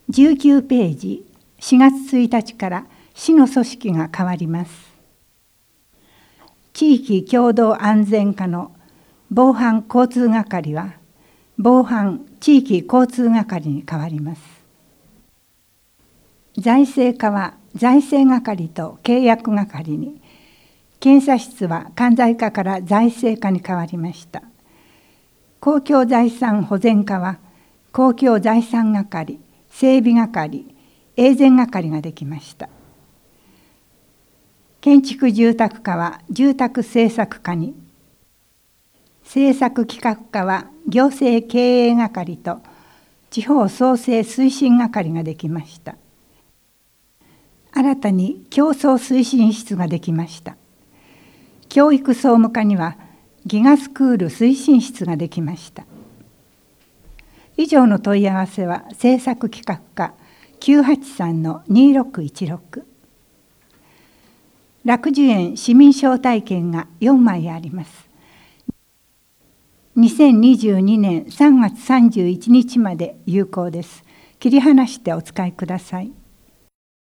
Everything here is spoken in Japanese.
19ページ、4月1日から市の組織が変わります。地域共同安全課の防犯交通係は防犯地域交通係に変わります。財政課は財政係と契約係に、検査室は関西課から財政課に変わりました。公共財産保全課は公共財産係、整備係、永全係ができました。建築住宅課は住宅政策課に、政策企画課は行政経営係と地方創生推進係ができました。新たに競争推進室ができました。教育総務課にはギガスクール推進室ができました。以上の問い合わせは政策企画課 983-2616。楽寿園市民招待券が4枚あります。2022年3月31日まで有効です。切り離してお使いください。